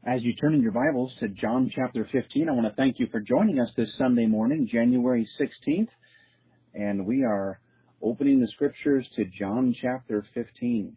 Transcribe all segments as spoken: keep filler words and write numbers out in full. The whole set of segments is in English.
As you turn in your Bibles to John chapter fifteen, I want to thank you for joining us this Sunday morning, January sixteenth, and we are opening the Scriptures to John chapter fifteen.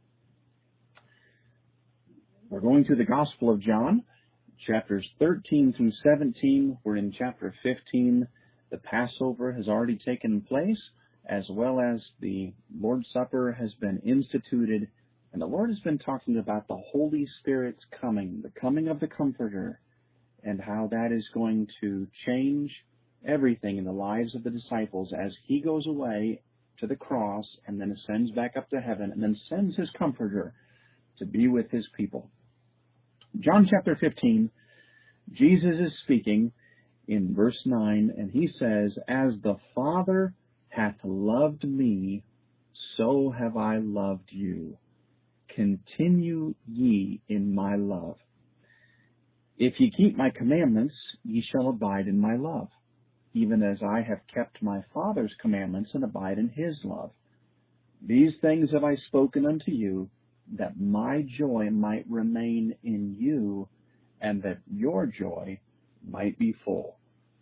We're going through the Gospel of John, chapters thirteen through seventeen. We're in chapter fifteen. The Passover has already taken place, as well as the Lord's Supper has been instituted. And the Lord has been talking about the Holy Spirit's coming, the coming of the Comforter, and how that is going to change everything in the lives of the disciples as He goes away to the cross and then ascends back up to heaven and then sends His Comforter to be with His people. John chapter fifteen, Jesus is speaking in verse nine, and He says, "As the Father hath loved me, so have I loved you. Continue ye in my love. If ye keep my commandments, ye shall abide in my love, even as I have kept my Father's commandments and abide in His love. These things have I spoken unto you, that my joy might remain in you, and that your joy might be full."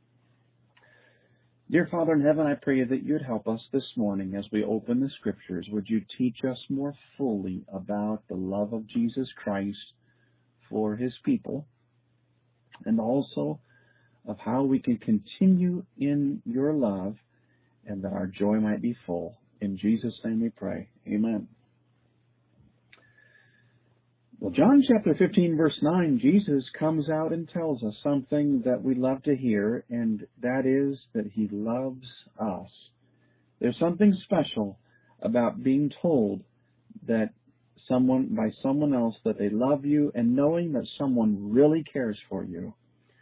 Dear Father in heaven, I pray that you'd help us this morning as we open the Scriptures. Would you teach us more fully about the love of Jesus Christ for His people, and also of how we can continue in your love and that our joy might be full. In Jesus' name we pray. Amen. Well, John chapter fifteen, verse nine, Jesus comes out and tells us something that we love to hear, and that is that He loves us. There's something special about being told that someone, by someone else, that they love you, and knowing that someone really cares for you.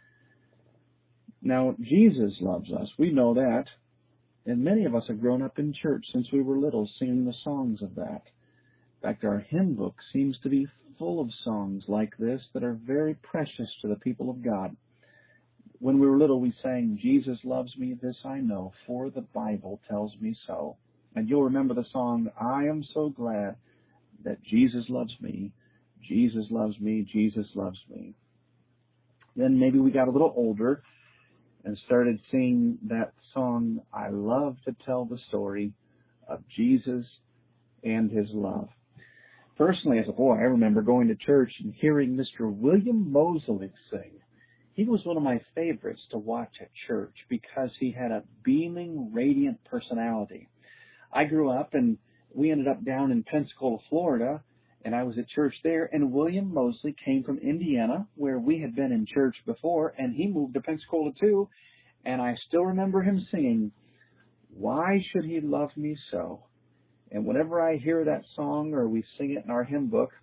Now, Jesus loves us. We know that. And many of us have grown up in church since we were little singing the songs of that. In fact, our hymn book seems to be full of songs like this that are very precious to the people of God. When we were little, we sang, "Jesus loves me, this I know, for the Bible tells me so." And you'll remember the song, "I am so glad that Jesus loves me, Jesus loves me, Jesus loves me." Then maybe we got a little older and started singing that song, "I love to tell the story of Jesus and His love." Personally, as a boy, I remember going to church and hearing Mister William Mosley sing. He was one of my favorites to watch at church because he had a beaming, radiant personality. I grew up and we ended up down in Pensacola, Florida, and I was at church there, and William Mosley came from Indiana, where we had been in church before, and he moved to Pensacola too, and I still remember him singing, "Why should He love me so?" And whenever I hear that song or we sing it in our hymn book,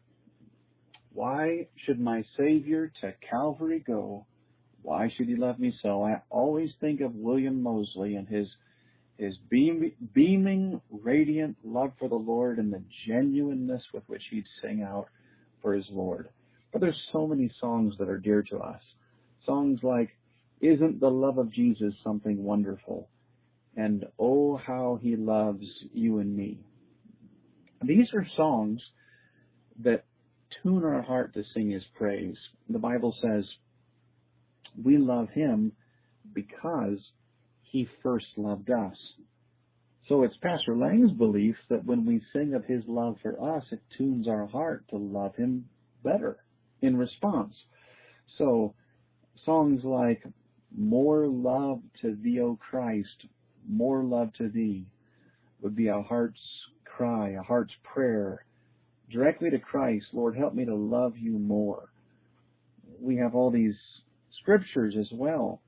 "Why should my Savior to Calvary go? Why should He love me so?" I always think of William Mosley and his his beam, beaming, radiant love for the Lord and the genuineness with which he'd sing out for his Lord. But there's so many songs that are dear to us. Songs like, "Isn't the love of Jesus something wonderful?" and "Oh, how He loves you and me." These are songs that tune our heart to sing His praise. The Bible says we love Him because He first loved us. So it's Pastor Lang's belief that when we sing of His love for us, it tunes our heart to love Him better in response. So songs like "More love to Thee, O Christ, more love to Thee" would be a heart's cry, a heart's prayer, directly to Christ. "Lord, help me to love you more." We have all these scriptures as well.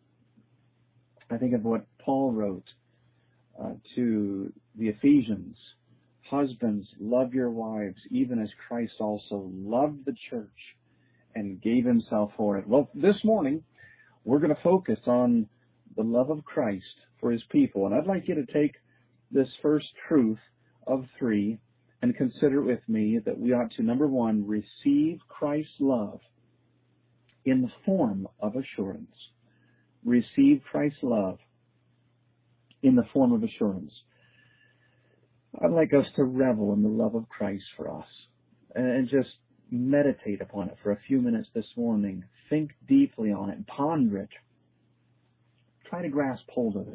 I think of what Paul wrote uh, to the Ephesians. "Husbands, love your wives, even as Christ also loved the church and gave Himself for it." Well, this morning, we're going to focus on the love of Christ for His people. And I'd like you to take this first truth of three and consider with me that we ought to, number one, receive Christ's love in the form of assurance. Receive Christ's love in the form of assurance. I'd like us to revel in the love of Christ for us and just meditate upon it for a few minutes this morning. Think deeply on it. Ponder it. Try to grasp hold of it.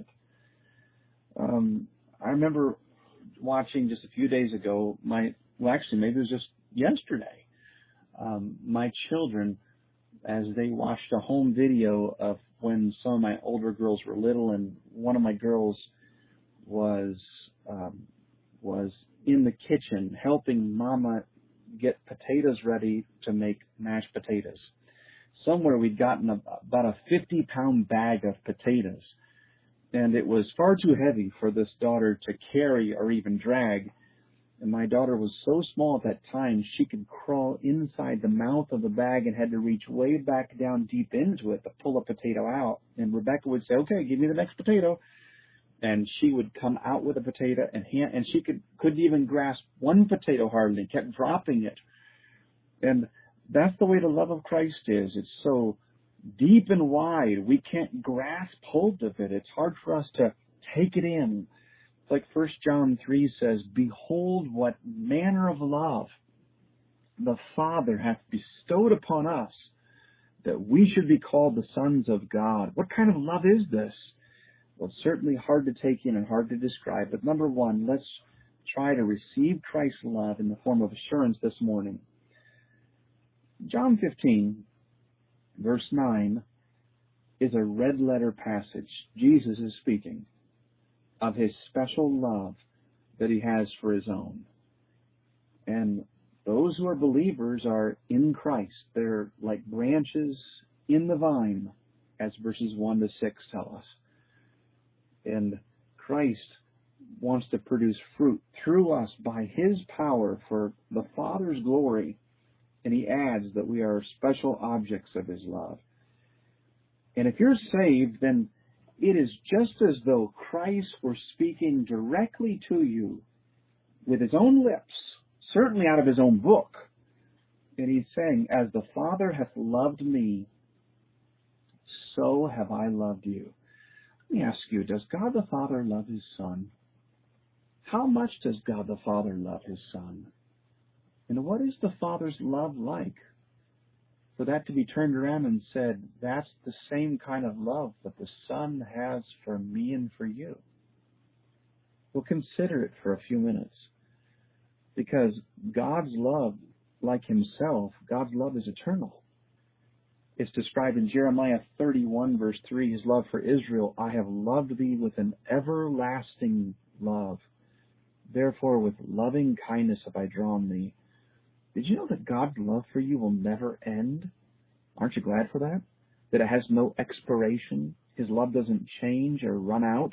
Um, I remember watching just a few days ago, my, well actually maybe it was just yesterday, um, my children, as they watched a home video of when some of my older girls were little, and one of my girls was um, was in the kitchen helping Mama get potatoes ready to make mashed potatoes. Somewhere we'd gotten a, about a fifty pound bag of potatoes, and it was far too heavy for this daughter to carry or even drag. And my daughter was so small at that time, she could crawl inside the mouth of the bag and had to reach way back down deep into it to pull a potato out. And Rebecca would say, okay, give me the next potato. And she would come out with a potato, and hand, and she could, couldn't even grasp one potato hardly, kept dropping it. And that's the way the love of Christ is. It's so deep and wide, we can't grasp hold of it. It's hard for us to take it in. It's like First John three says, behold what manner of love the Father hath bestowed upon us, that we should be called the sons of God. What kind of love is this? Well, it's certainly hard to take in and hard to describe, but number one, let's try to receive Christ's love in the form of assurance this morning. John fifteen, verse nine, is a red letter passage. Jesus is speaking of his special love that he has for his own. And those who are believers are in Christ. They're like branches in the vine, as verses one to six tell us. And Christ wants to produce fruit through us by his power for the Father's glory. And he adds that we are special objects of his love. And if you're saved, then it is just as though Christ were speaking directly to you with his own lips, certainly out of his own book. And he's saying, as the Father hath loved me, so have I loved you. Let me ask you, does God the Father love his Son? How much does God the Father love his Son? And what is the Father's love like? For that to be turned around and said, that's the same kind of love that the Son has for me and for you. We'll consider it for a few minutes. Because God's love, like himself, God's love is eternal. It's described in Jeremiah thirty-one, verse three, his love for Israel. I have loved thee with an everlasting love. Therefore, with loving kindness have I drawn thee. Did you know that God's love for you will never end? Aren't you glad for that? That it has no expiration? His love doesn't change or run out?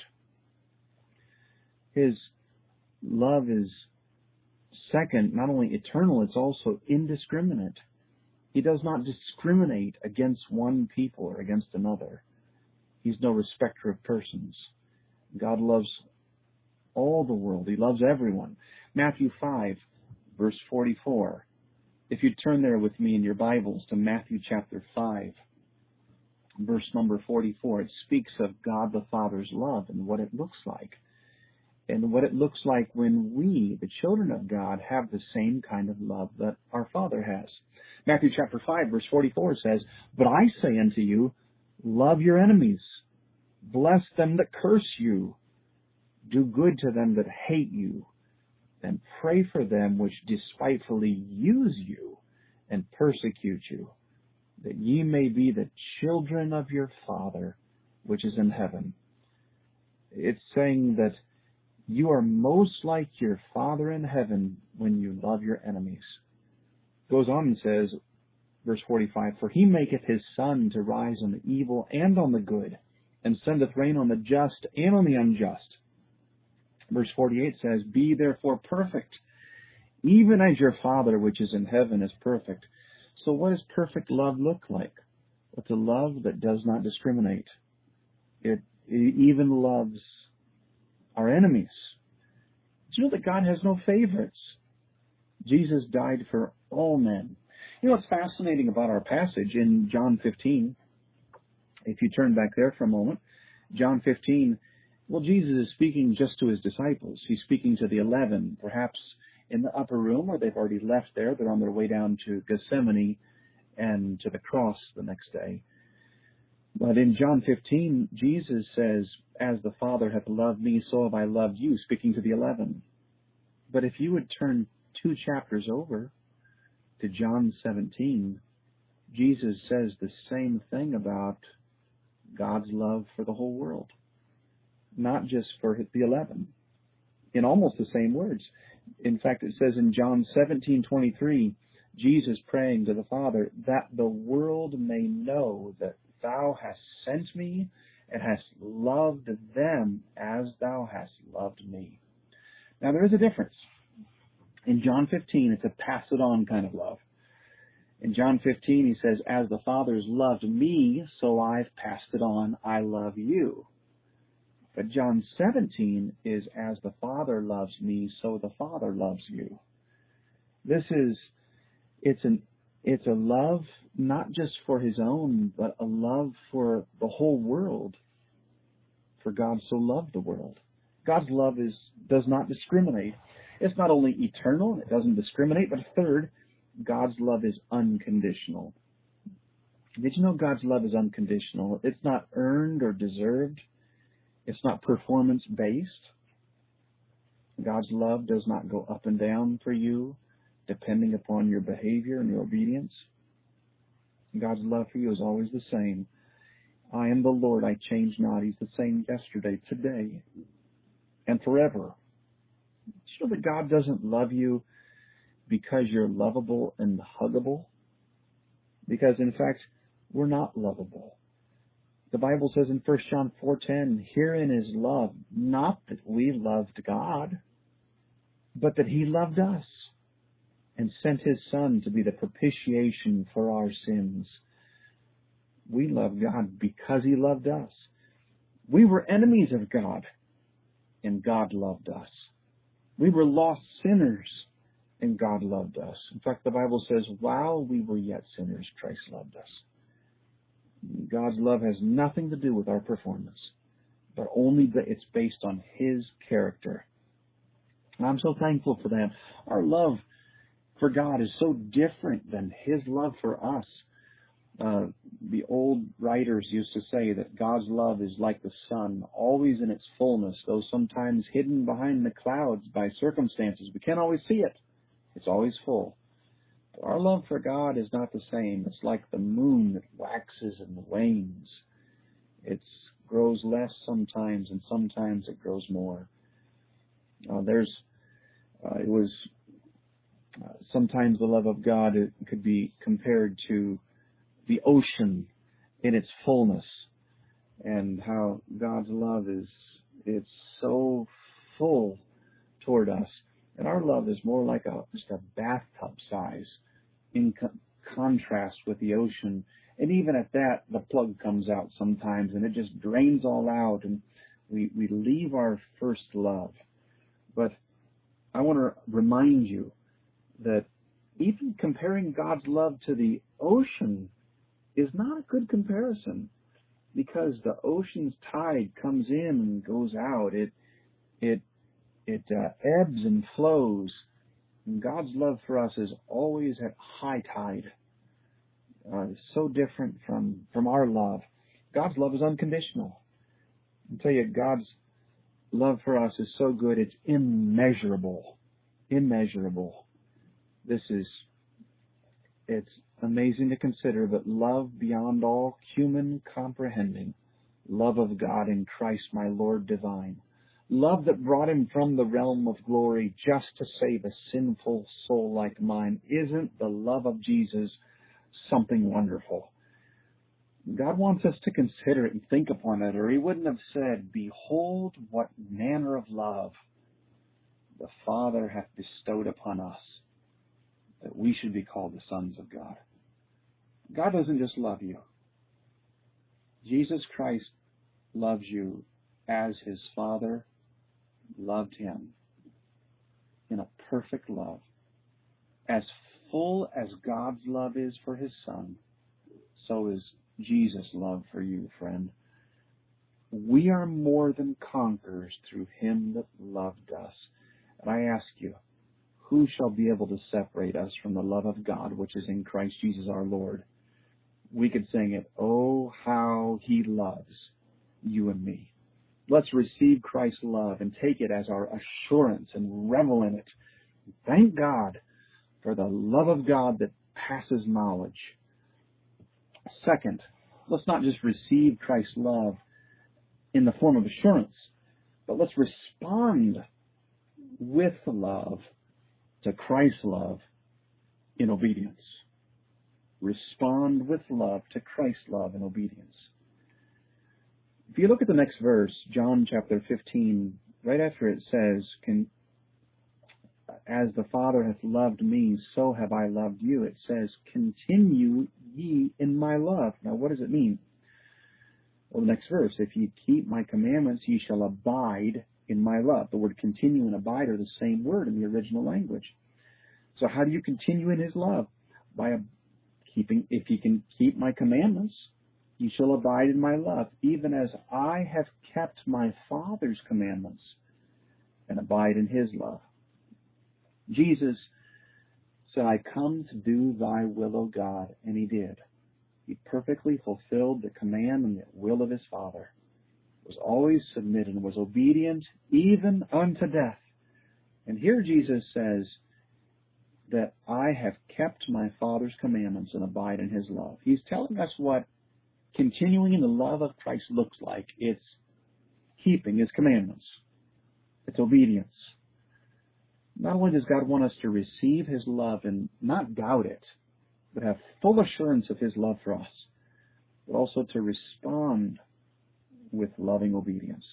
His love is, second, not only eternal, it's also indiscriminate. He does not discriminate against one people or against another. He's no respecter of persons. God loves all the world. He loves everyone. Matthew five, verse forty-four. If you turn there with me in your Bibles to Matthew chapter five, verse number forty-four, it speaks of God the Father's love and what it looks like. And what it looks like when we, the children of God, have the same kind of love that our Father has. Matthew chapter five, verse forty-four says, but I say unto you, love your enemies, bless them that curse you, do good to them that hate you, and pray for them which despitefully use you and persecute you, that ye may be the children of your Father which is in heaven. It's saying that you are most like your Father in heaven when you love your enemies. Goes on and says, verse forty-five, for he maketh his sun to rise on the evil and on the good, and sendeth rain on the just and on the unjust. Verse forty-eight says, be therefore perfect, even as your Father which is in heaven is perfect. So what does perfect love look like? It's a love that does not discriminate. It, it even loves our enemies. Do you know that God has no favorites? Jesus died for all men. You know what's fascinating about our passage in John fifteen? If you turn back there for a moment, John fifteen, well, Jesus is speaking just to his disciples. He's speaking to the eleven. Perhaps in the upper room, or they've already left there. They're on their way down to Gethsemane and to the cross the next day. But in John fifteen, Jesus says, as the Father hath loved me, so have I loved you, speaking to the eleven. But if you would turn two chapters over to John seventeen, Jesus says the same thing about God's love for the whole world, not just for the eleven, in almost the same words. In fact, it says in John seventeen twenty-three, Jesus praying to the Father, that the world may know that thou hast sent me and hast loved them as thou hast loved me. Now, there is a difference. In John fifteen, it's a pass it on kind of love. In John fifteen, he says, as the Father's loved me, so I've passed it on, I love you. But John seventeen is, as the Father loves me, so the Father loves you. This is, it's an, it's a love not just for his own, but a love for the whole world. For God so loved the world. God's love is, does not discriminate. It's not only eternal, it doesn't discriminate, but third, God's love is unconditional. Did you know God's love is unconditional? It's not earned or deserved. It's not performance-based. God's love does not go up and down for you, depending upon your behavior and your obedience. God's love for you is always the same. I am the Lord, I change not. He's the same yesterday, today, and forever. Did you know that God doesn't love you because you're lovable and huggable? Because, in fact, we're not lovable. The Bible says in First John four ten, herein is love, not that we loved God, but that he loved us and sent his Son to be the propitiation for our sins. We love God because he loved us. We were enemies of God, and God loved us. We were lost sinners, and God loved us. In fact, the Bible says, while we were yet sinners, Christ loved us. God's love has nothing to do with our performance, but only that it's based on his character. And I'm so thankful for that. Our love for God is so different than his love for us. Uh, the old writers used to say that God's love is like the sun, always in its fullness, though sometimes hidden behind the clouds by circumstances. We can't always see it. It's always full. But our love for God is not the same. It's like the moon that waxes and wanes. It grows less sometimes, and sometimes it grows more. Uh, there's, uh, it was, uh, sometimes the love of God, it could be compared to the ocean in its fullness, and how God's love is, it's so full toward us. And our love is more like a just a bathtub size in co- contrast with the ocean. And even at that, the plug comes out sometimes, and it just drains all out, and we, we leave our first love. But I want to remind you that even comparing God's love to the ocean is not a good comparison, because the ocean's tide comes in and goes out. It it it uh, ebbs and flows. And God's love for us is always at high tide. Uh, it's so different from, from our love. God's love is unconditional. I tell you, God's love for us is so good, it's immeasurable. Immeasurable. This is, it's amazing to consider, but love beyond all human comprehending. Love of God in Christ my Lord divine. Love that brought him from the realm of glory just to save a sinful soul like mine. Isn't the love of Jesus something wonderful? God wants us to consider it and think upon it, or he wouldn't have said, behold what manner of love the Father hath bestowed upon us, that we should be called the sons of God. God doesn't just love you. Jesus Christ loves you as his Father loved him, in a perfect love. As full as God's love is for his Son, so is Jesus' love for you, friend. We are more than conquerors through him that loved us. And I ask you, who shall be able to separate us from the love of God, which is in Christ Jesus our Lord? We could sing it, oh, how he loves you and me. Let's receive Christ's love and take it as our assurance and revel in it. Thank God for the love of God that passes knowledge. Second, let's not just receive Christ's love in the form of assurance, but let's respond with love to Christ's love in obedience. Respond with love to Christ's love in obedience. If you look at the next verse, John chapter fifteen, right after it says, Can, as the Father hath loved me, so have I loved you. It says, continue ye in my love. Now, what does it mean? Well, the next verse, if ye keep my commandments, ye shall abide in my love. The word continue and abide are the same word in the original language. So how do you continue in his love? By keeping, if ye can keep my commandments, ye shall abide in my love, even as I have kept my Father's commandments and abide in his love. Jesus said, I come to do thy will, O God, and he did. He perfectly fulfilled the command and the will of his Father, was always submitted and was obedient even unto death. And here Jesus says that I have kept my Father's commandments and abide in his love. He's telling us what continuing in the love of Christ looks like. It's keeping his commandments. It's obedience. Not only does God want us to receive his love and not doubt it, but have full assurance of his love for us, but also to respond with loving obedience.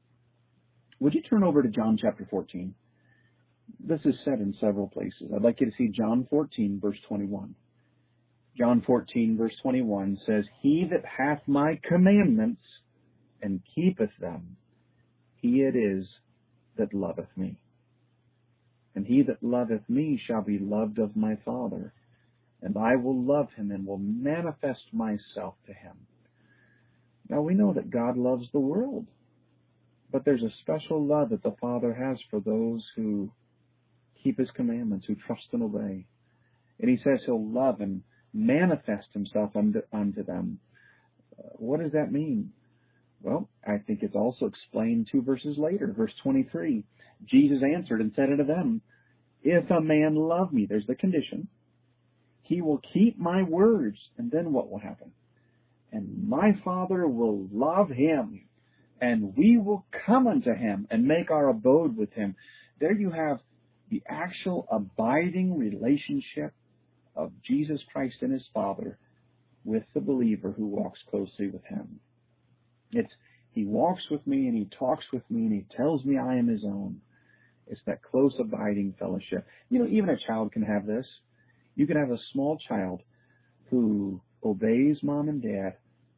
Would you turn over to John chapter fourteen? This is said in several places. I'd like you to see John fourteen, verse twenty-one. John fourteen, verse twenty-one says, He that hath my commandments and keepeth them, he it is that loveth me. And he that loveth me shall be loved of my Father, and I will love him and will manifest myself to him. Now we know that God loves the world, but there's a special love that the Father has for those who keep his commandments, who trust and obey. And he says he'll love and manifest himself unto, unto them. Uh, what does that mean? Well, I think it's also explained two verses later, verse twenty-three. Jesus answered and said unto them, If a man love me, there's the condition, he will keep my words. And then what will happen? And my Father will love him, and we will come unto him and make our abode with him. There you have the actual abiding relationship of Jesus Christ and his Father with the believer who walks closely with him. It's he walks with me and he talks with me and he tells me I am his own. It's that close abiding fellowship. You know, even a child can have this. You can have a small child who obeys mom and dad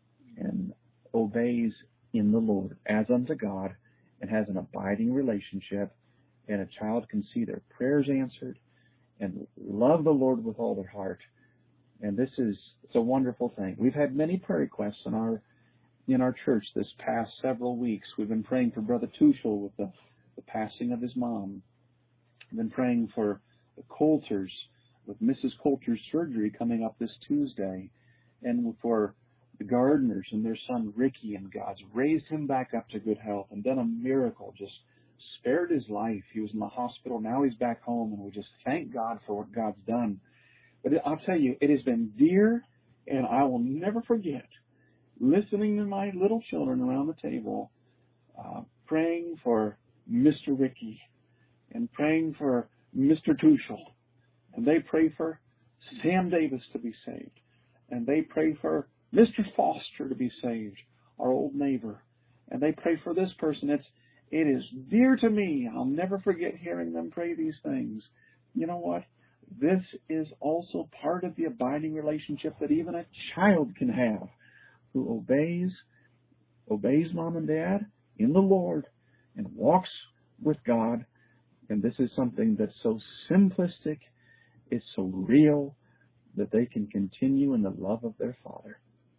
and obeys in the Lord as unto God and has an abiding relationship, and a child can see their prayers answered and love the Lord with all their heart. And this is it's a wonderful thing. We've had many prayer requests in our in our church this past several weeks. We've been praying for Brother Tuchel with the, the passing of his mom. We've been praying for the Coulters with Missus Coulter's surgery coming up this Tuesday, and for the Gardners and their son Ricky, and God's raised him back up to good health and done a miracle, just spared his life. He was in the hospital. Now he's back home, and we just thank God for what God's done. But I'll tell you, it has been dear, and I will never forget listening to my little children around the table, uh, praying for Mister Ricky and praying for Mister Tuchel. And they pray for Sam Davis to be saved. And they pray for Mister Foster to be saved, our old neighbor. And they pray for this person. It's, it is dear to me. I'll never forget hearing them pray these things. You know what? This is also part of the abiding relationship that even a child can have, who obeys, obeys mom and dad in the Lord and walks with God. And this is something that's so simplistic, it's so real, that they can continue in the love of their Father.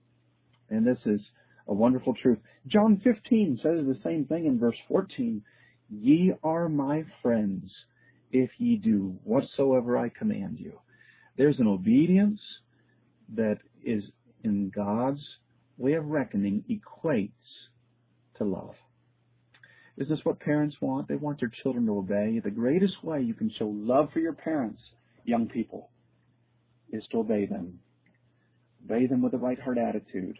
And this is a wonderful truth. John fifteen says the same thing in verse fourteen. Ye are my friends, if ye do whatsoever I command you. There's an obedience that is in God's way of reckoning equates to love. Is this what parents want? They want their children to obey. The greatest way you can show love for your parents, young people, is to obey them. Obey them with the right heart attitude.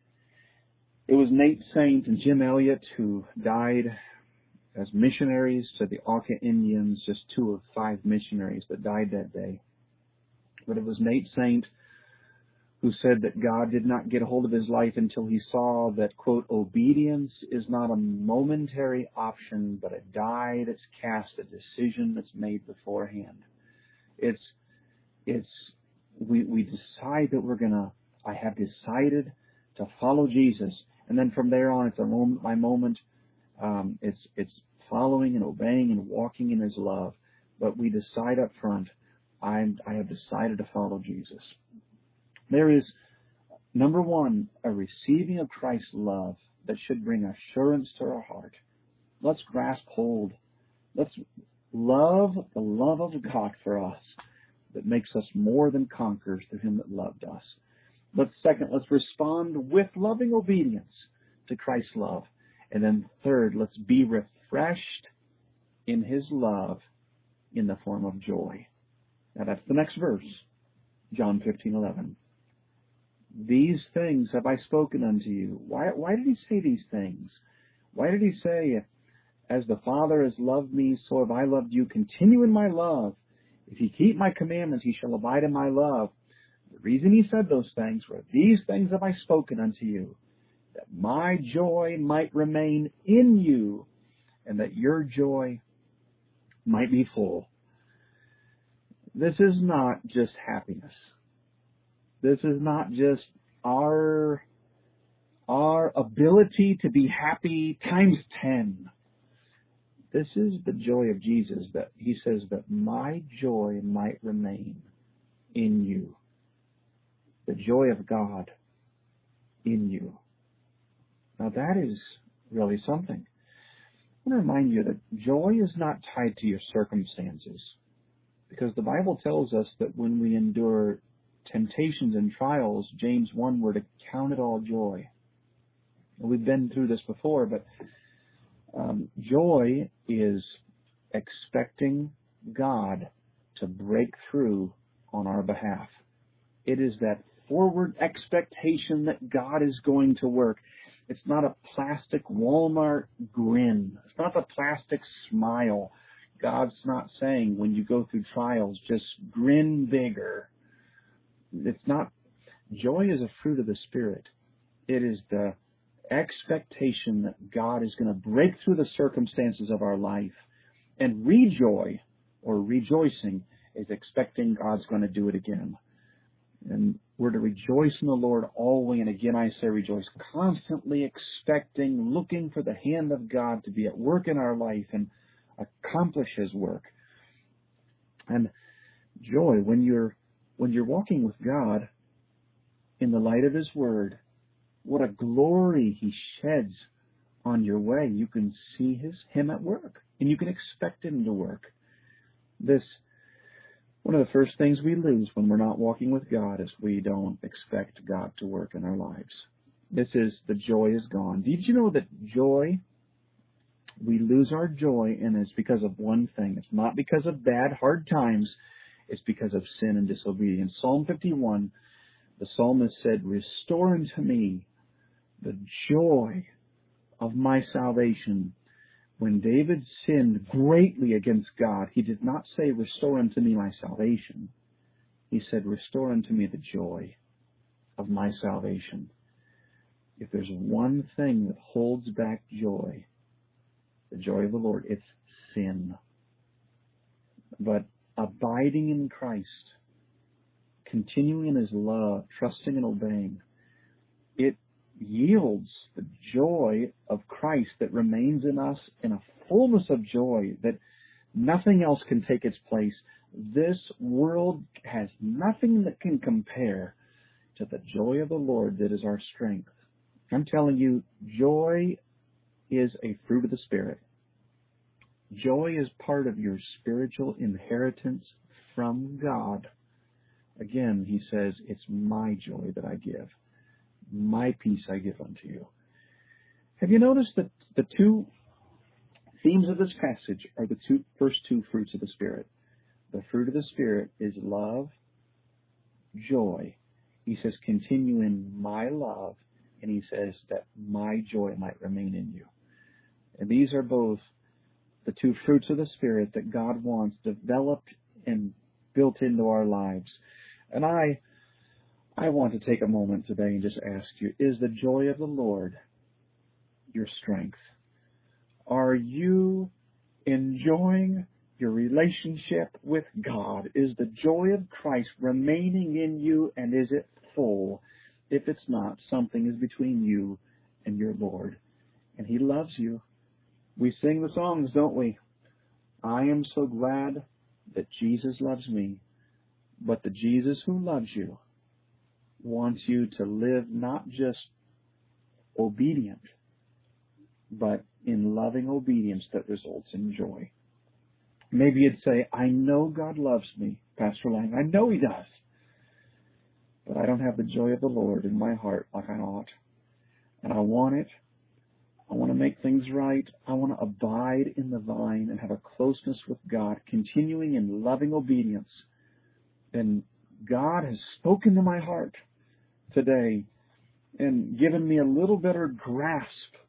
It was Nate Saint and Jim Elliott who died as missionaries to the Auca Indians, just two of five missionaries that died that day. But it was Nate Saint who said that God did not get a hold of his life until he saw that, quote, obedience is not a momentary option, but a die that's cast, a decision that's made beforehand. It's, it's, we, we decide that we're gonna, I have decided to follow Jesus. And then from there on, it's a moment by moment. Um, it's, it's following and obeying and walking in his love. But we decide up front, I'm, I have decided to follow Jesus. There is, number one, a receiving of Christ's love that should bring assurance to our heart. Let's grasp hold. Let's love the love of God for us that makes us more than conquerors through him that loved us. But second, let's respond with loving obedience to Christ's love. And then third, let's be refreshed in his love in the form of joy. Now that's the next verse, John fifteen eleven. These things have I spoken unto you. Why, why did he say these things? Why did he say, as the Father has loved me, so have I loved you. Continue in my love. If ye keep my commandments, ye shall abide in my love. The reason he said those things were, these things have I spoken unto you, that my joy might remain in you, and that your joy might be full. This is not just happiness. This is not just our, our ability to be happy times ten. This is the joy of Jesus, that he says that my joy might remain in you. The joy of God in you. Now that is really something. I want to remind you that joy is not tied to your circumstances, because the Bible tells us that when we endure temptations and trials, James one, we're to count it all joy. And we've been through this before, but um, joy is expecting God to break through on our behalf. It is that forward expectation that God is going to work. It's not a plastic Walmart grin. It's not a plastic smile. God's not saying when you go through trials, just grin bigger. It's not. Joy is a fruit of the Spirit. It is the expectation that God is going to break through the circumstances of our life. And rejoy, or rejoicing, is expecting God's going to do it again. And we're to rejoice in the Lord always, and again I say rejoice, constantly expecting, looking for the hand of God to be at work in our life and accomplish his work. And joy, when you're when you're walking with God in the light of his word, what a glory he sheds on your way. You can see his him at work, and you can expect him to work. This One of the first things we lose when we're not walking with God is we don't expect God to work in our lives. This is, the joy is gone. Did you know that joy, we lose our joy, and it's because of one thing. It's not because of bad, hard times. It's because of sin and disobedience. Psalm fifty-one, the psalmist said, restore unto me the joy of my salvation. When David sinned greatly against God, he did not say, restore unto me my salvation. He said, restore unto me the joy of my salvation. If there's one thing that holds back joy, the joy of the Lord, it's sin. But abiding in Christ, continuing in his love, trusting and obeying, it yields the joy of Christ that remains in us in a fullness of joy that nothing else can take its place. This world has nothing that can compare to the joy of the Lord that is our strength. I'm telling you, joy is a fruit of the Spirit. Joy is part of your spiritual inheritance from God. Again, he says, it's my joy that I give. My peace I give unto you. Have you noticed that the two themes of this passage are the two first two fruits of the Spirit? The fruit of the Spirit is love, joy. He says, continue in my love, and he says that my joy might remain in you. And these are both the two fruits of the Spirit that God wants developed and built into our lives. And I, I want to take a moment today and just ask you, is the joy of the Lord your strength? Are you enjoying your relationship with God? Is the joy of Christ remaining in you, and is it full? If it's not, something is between you and your Lord, and he loves you. We sing the songs, don't we? I am so glad that Jesus loves me. But the Jesus who loves you wants you to live not just obedient, but in loving obedience that results in joy. Maybe you'd say, I know God loves me, Pastor Lang. I know he does. But I don't have the joy of the Lord in my heart like I ought. And I want it. I want to make things right. I want to abide in the vine and have a closeness with God, continuing in loving obedience. And God has spoken to my heart today and given me a little better grasp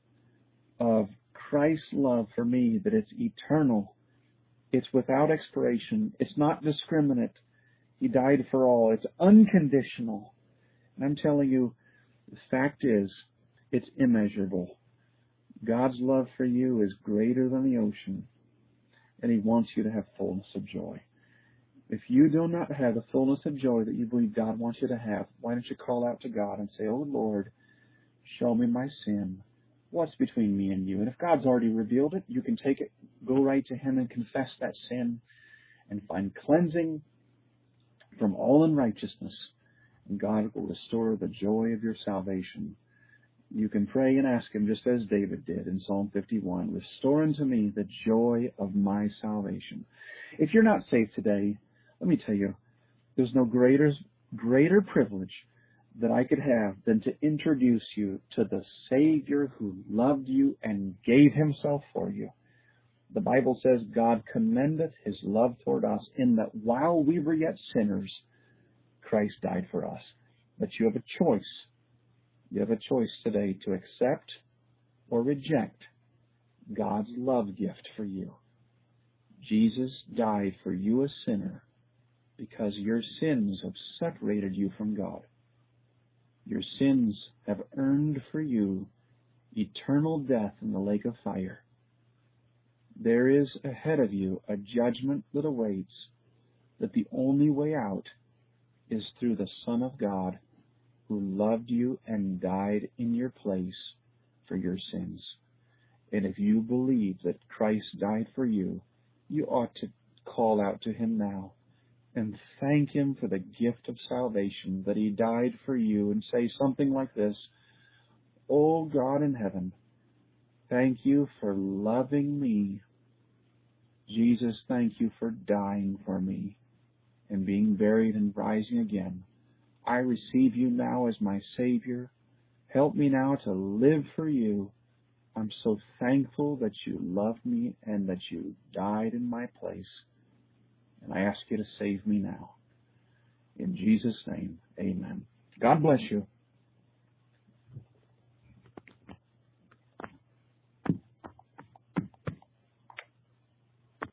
of Christ's love for me, that it's eternal. It's without expiration. It's not discriminate. He died for all. It's unconditional. And I'm telling you, the fact is, it's immeasurable. God's love for you is greater than the ocean, and he wants you to have fullness of joy. If you do not have the fullness of joy that you believe God wants you to have, why don't you call out to God and say, oh Lord, show me my sin. What's between me and you? And if God's already revealed it, you can take it, go right to him and confess that sin and find cleansing from all unrighteousness. And God will restore the joy of your salvation. You can pray and ask him just as David did in Psalm fifty-one, restore unto me the joy of my salvation. If you're not saved today, let me tell you, there's no greater, greater privilege that I could have than to introduce you to the Savior who loved you and gave himself for you. The Bible says God commendeth his love toward us in that while we were yet sinners, Christ died for us. But you have a choice. You have a choice today to accept or reject God's love gift for you. Jesus died for you, a sinner, because your sins have separated you from God. Your sins have earned for you eternal death in the lake of fire. There is ahead of you a judgment that awaits, that the only way out is through the Son of God, who loved you and died in your place for your sins. And if you believe that Christ died for you, you ought to call out to him now and thank him for the gift of salvation, that he died for you, and say something like this, oh God in heaven, thank you for loving me. Jesus, thank you for dying for me and being buried and rising again. I receive you now as my Savior. Help me now to live for you. I'm so thankful that you loved me and that you died in my place. And I ask you to save me now. In Jesus' name, amen. God bless you.